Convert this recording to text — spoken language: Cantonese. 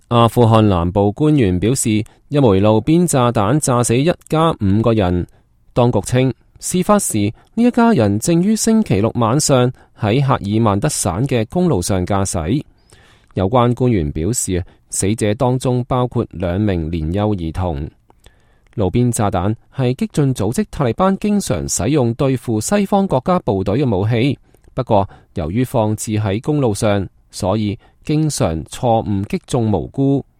阿富汗南部官員表示，一枚路邊炸彈炸死一家5個人。當局稱，事發時呢一家人正於星期六晚上喺赫爾曼德省嘅公路上駕駛。有關官員表示，死者當中包括2名年幼兒童。路邊炸彈係激進組織塔利班經常使用對付西方國家部隊嘅武器，不過由於放置喺公路上，所以經常錯誤擊中無辜。